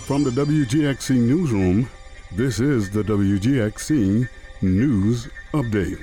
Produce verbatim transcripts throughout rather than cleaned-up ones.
From the W G X C Newsroom, this is the W G X C News Update.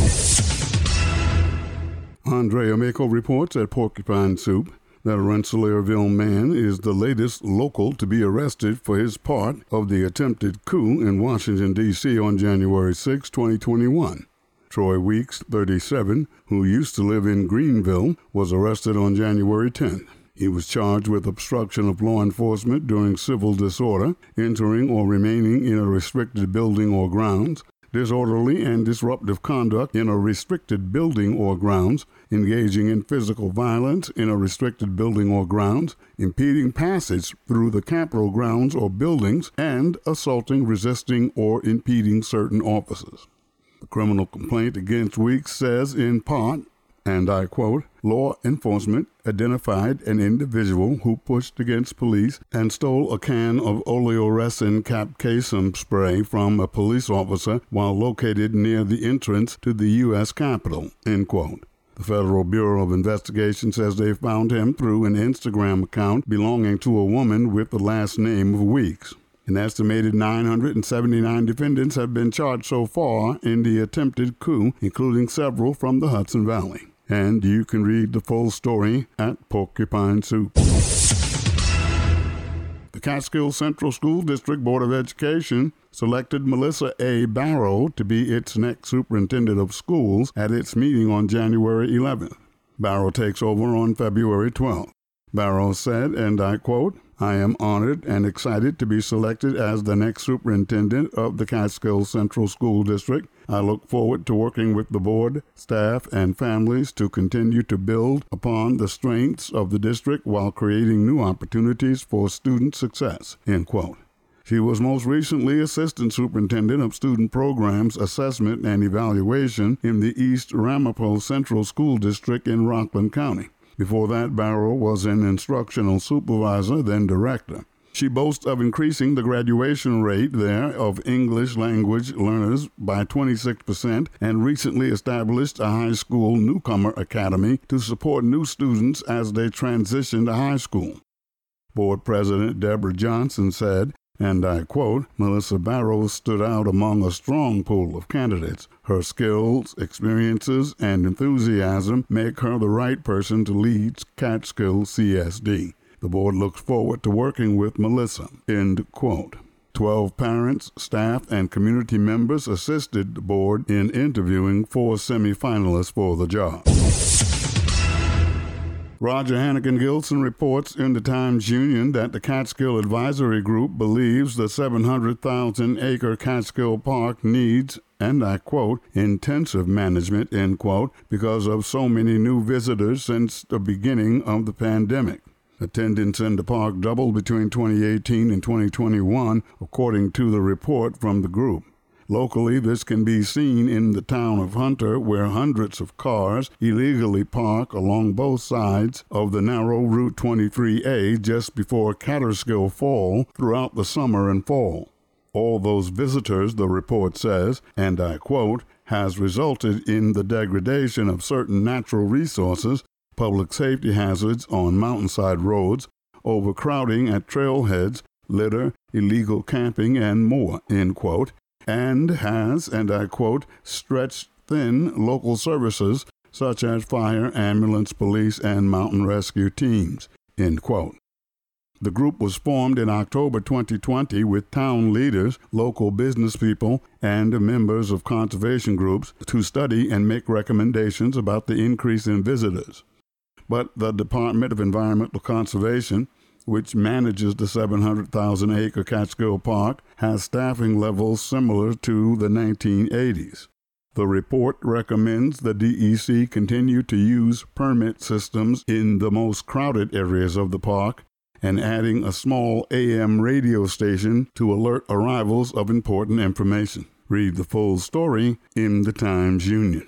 Andrea Mako reports at Porcupine Soup that a Rensselaerville man is the latest local to be arrested for his part of the attempted coup in Washington, D C on January sixth, twenty twenty-one. Troy Weeks, thirty-seven, who used to live in Greenville, was arrested on January tenth. He was charged with obstruction of law enforcement during civil disorder, entering or remaining in a restricted building or grounds, disorderly and disruptive conduct in a restricted building or grounds, engaging in physical violence in a restricted building or grounds, impeding passage through the Capitol grounds or buildings, and assaulting, resisting, or impeding certain officers. The criminal complaint against Weeks says in part, and I quote, law enforcement identified an individual who pushed against police and stole a can of oleoresin capsaicin spray from a police officer while located near the entrance to the U S Capitol, end quote. The Federal Bureau of Investigation says they found him through an Instagram account belonging to a woman with the last name of Weeks. An estimated nine hundred seventy-nine defendants have been charged so far in the attempted coup, including several from the Hudson Valley. And you can read the full story at Porcupine Soup. The Catskill Central School District Board of Education selected Melissa A. Barrow to be its next superintendent of schools at its meeting on January eleventh. Barrow takes over on February twelfth. Barrow said, and I quote, I am honored and excited to be selected as the next superintendent of the Catskill Central School District. I look forward to working with the board, staff, and families to continue to build upon the strengths of the district while creating new opportunities for student success, end quote. She was most recently Assistant Superintendent of Student Programs, Assessment, and Evaluation in the East Ramapo Central School District in Rockland County. Before that, Barrow was an instructional supervisor, then director. She boasts of increasing the graduation rate there of English language learners by twenty-six percent and recently established a high school newcomer academy to support new students as they transition to high school. Board President Deborah Johnson said, and I quote, Melissa Barrow stood out among a strong pool of candidates. Her skills, experiences, and enthusiasm make her the right person to lead Catskill C S D. The board looks forward to working with Melissa, end quote. Twelve parents, staff, and community members assisted the board in interviewing four semifinalists for the job. Roger Hannigan-Gilson reports in the Times-Union that the Catskill Advisory Group believes the seven hundred thousand acre Catskill Park needs, and I quote, intensive management, end quote, because of so many new visitors since the beginning of the pandemic. Attendance in the park doubled between twenty eighteen and twenty twenty-one, according to the report from the group. Locally, this can be seen in the town of Hunter, where hundreds of cars illegally park along both sides of the narrow Route twenty-three A just before Catterskill Fall throughout the summer and fall. All those visitors, the report says, and I quote, has resulted in the degradation of certain natural resources, public safety hazards on mountainside roads, overcrowding at trailheads, litter, illegal camping, and more, end quote, and has, and I quote, stretched thin local services such as fire, ambulance, police, and mountain rescue teams, end quote. The group was formed in October twenty twenty with town leaders, local business people, and members of conservation groups to study and make recommendations about the increase in visitors. But the Department of Environmental Conservation, which manages the seven hundred thousand acre Catskill Park, has staffing levels similar to the nineteen eighties. The report recommends the D E C continue to use permit systems in the most crowded areas of the park and adding a small A M radio station to alert arrivals of important information. Read the full story in the Times-Union.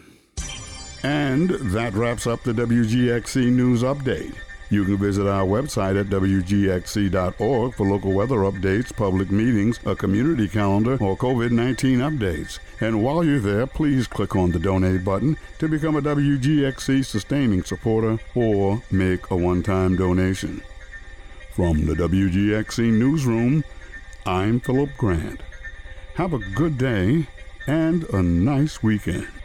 And that wraps up the W G X C News Update. You can visit our website at W G X C dot org for local weather updates, public meetings, a community calendar, or COVID nineteen updates. And while you're there, please click on the donate button to become a W G X C sustaining supporter or make a one-time donation. From the W G X C Newsroom, I'm Philip Grant. Have a good day and a nice weekend.